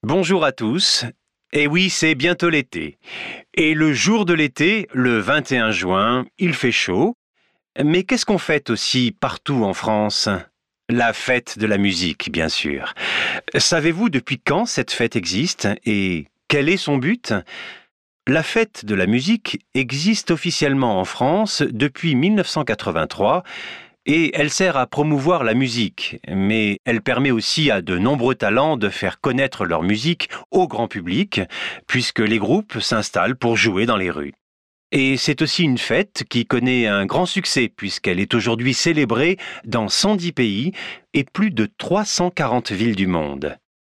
Bonjour à tous. Et oui, c'est bientôt l'été. Et le jour de l'été, le 21 juin, il fait chaud. Mais qu'est-ce qu'on fête aussi partout en France? La fête de la musique, bien sûr. Savez-vous depuis quand cette fête existe et quel est son but? La fête de la musique existe officiellement en France depuis 1983 et elle sert à promouvoir la musique, mais elle permet aussi à de nombreux talents de faire connaître leur musique au grand public, puisque les groupes s'installent pour jouer dans les rues. Et c'est aussi une fête qui connaît un grand succès, puisqu'elle est aujourd'hui célébrée dans 110 pays et plus de 340 villes du monde.